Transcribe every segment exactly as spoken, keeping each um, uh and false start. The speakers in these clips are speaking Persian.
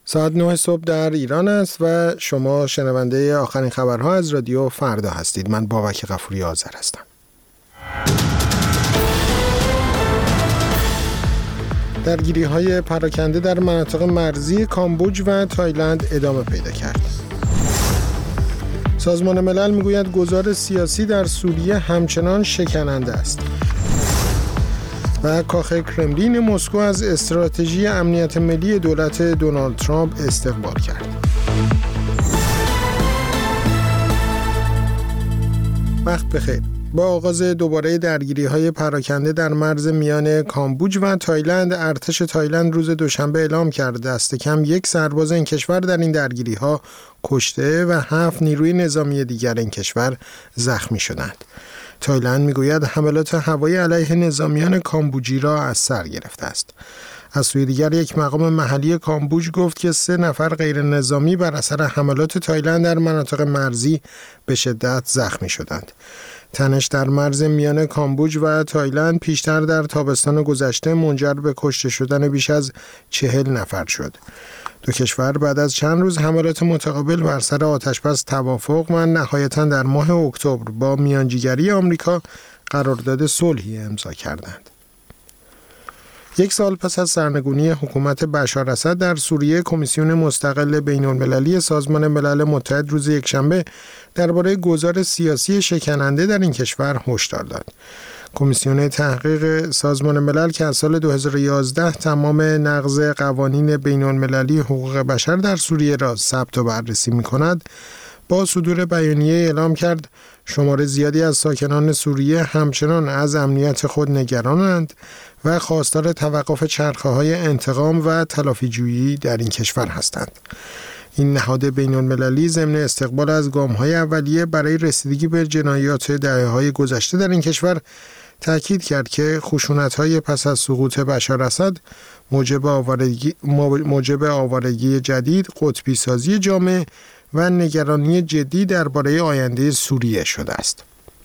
ساعت نه صبح در ایران است و شما شنونده آخرین خبرها از رادیو فردا هستید. من بابک غفوری آذر هستم. درگیری‌های پراکنده در مناطق مرزی کامبوج و تایلند ادامه پیدا کرد. سازمان ملل میگوید گذار سیاسی در سوریه همچنان شکننده است. و کاخ کرملین مسکو از استراتژی امنیت ملی دولت دونالد ترامپ استقبال کرد. وقت بخیر. با آغاز دوباره درگیری‌های پراکنده در مرز میان کامبوج و تایلند، ارتش تایلند روز دوشنبه اعلام کرد دست کم یک سرباز این کشور در این درگیری‌ها کشته و هفت نیروی نظامی دیگر این کشور زخمی شدند. تایلند میگوید حملات هوایی علیه نظامیان کامبوجی را از سر گرفته است. از سوی دیگر یک مقام محلی کامبوج گفت که سه نفر غیر نظامی بر اثر حملات تایلند در مناطق مرزی به شدت زخمی شدند. تنش در مرز میان کامبوج و تایلند پیشتر در تابستان گذشته منجر به کشته شدن بیش از چهل نفر شد. دو کشور بعد از چند روز حملات متقابل بر سر آتشبس توافق و نهایتاً در ماه اکتبر با میانجیگری آمریکا قرارداد صلحی امضا کردند. یک سال پس از سرنگونی حکومت بشار اسد در سوریه، کمیسیون مستقل بین‌المللی سازمان ملل متحد روز یکشنبه درباره گذار سیاسی شکننده در این کشور هشدار داد. کمیسیون تحقیق سازمان ملل که از سال دو هزار و یازده تمام نقض قوانین بین‌المللی حقوق بشر در سوریه را ثبت و بررسی می‌کند، با صدور بیانیه اعلام کرد شمار زیادی از ساکنان سوریه همچنان از امنیت خود نگرانند و خواستار توقف چرخه‌های انتقام و تلافی‌جویی در این کشور هستند. این نهاد بین‌المللی ضمن استقبال از گام‌های اولیه برای رسیدگی به جنایات دهه‌های گذشته در این کشور تأکید کرد که خشونت‌های پس از سقوط بشار اسد موجب آوارگی موجب آوارگی جدید، قطبی سازی جامعه و نگرانی جدی درباره آینده سوریه شده است.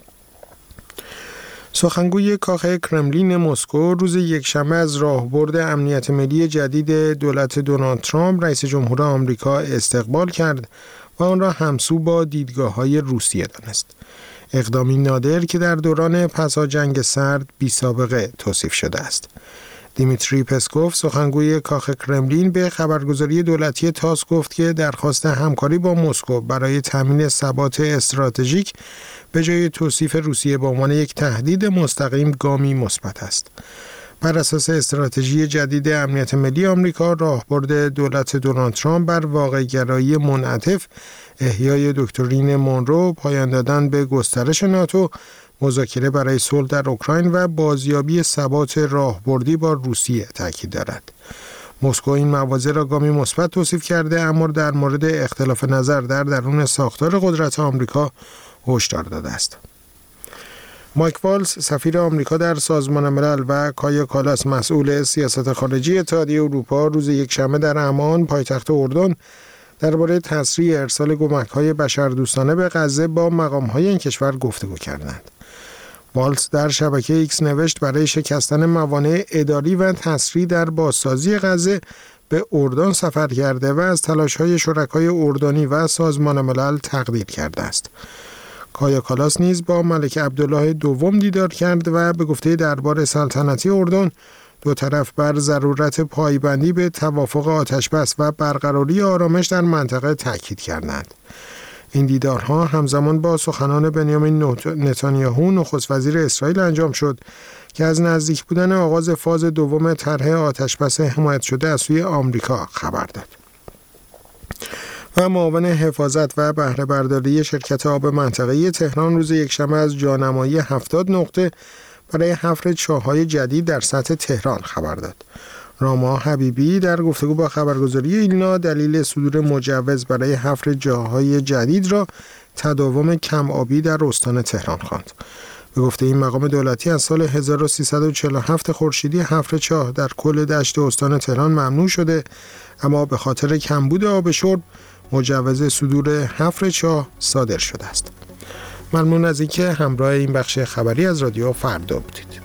سخنگوی کاخ کرملین مسکو روز یکشنبه از راهبرد امنیت ملی جدید دولت دونالد ترامپ رئیس جمهور آمریکا استقبال کرد و آن را همسو با دیدگاه‌های روسیه دانست. اقدامی نادر که در دوران پس از جنگ سرد بی سابقه توصیف شده است. دیمیتری پسکوف سخنگوی کاخ کرملین به خبرگزاری دولتی تاس گفت که درخواست همکاری با مسکو برای تامین ثبات استراتژیک به جای توصیف روسیه به عنوان یک تهدید مستقیم گامی مثبت است. بر اساس استراتژی جدید امنیت ملی آمریکا، راهبرد دولت دونالد ترامپ بر واقع‌گرایی منعطف، احیای دکترین مونرو، پایان دادن به گسترش ناتو، مذاکره برای صلح در اوکراین و بازیابی ثبات راهبردی با روسیه تاکید دارد. مسکو این مواضع را گامی مثبت توصیف کرده، اما در مورد اختلاف نظر در درون ساختار قدرت آمریکا هشدار داده است. مایک والز سفیر آمریکا در سازمان ملل و کایا کالاس مسئول سیاست خارجی اتحادیه اروپا روز یکشنبه در عمان پایتخت اردن درباره تسریع ارسال کمک‌های بشردوستانه به غزه با مقام‌های این کشور گفتگو کردند. والز در شبکه ایکس نوشت برای شکستن موانع اداری و تسریع در بازسازی غزه به اردن سفر کرده و از تلاش‌های شرکای اردنی و سازمان ملل تقدیر کرده است. کایا کالاس نیز با ملک عبدالله دوم دیدار کرد و به گفته دربار سلطنتی اردن دو طرف بر ضرورت پایبندی به توافق آتشبس و برقراری آرامش در منطقه تاکید کردند. این دیدارها همزمان با سخنان بنیامین نتانیاهو نخست وزیر اسرائیل انجام شد که از نزدیک بودن آغاز فاز دوم طرح آتشبس حمایت شده از سوی آمریکا خبر داد. و معاون حفاظت و بهره برداری شرکت آب منطقه‌ای تهران روز یکشنبه از جانمایی هفتاد نقطه برای حفر چاه‌های جدید در سطح تهران خبر داد. راما حبیبی در گفتگو با خبرگزاری ایلنا دلیل صدور مجوز برای حفر چاه‌های جدید را تداوم کم آبی در استان تهران خواند. به گفته این مقام دولتی از سال هزار و سیصد و چهل و هفت خورشیدی حفر چاه در کل دشت استان تهران ممنوع شده، اما به خاطر کمبود آب شرب مجوز صدور حفر چاه صادر شده است. ممنون از اینکه همراه این بخش خبری از رادیو فردا بودید.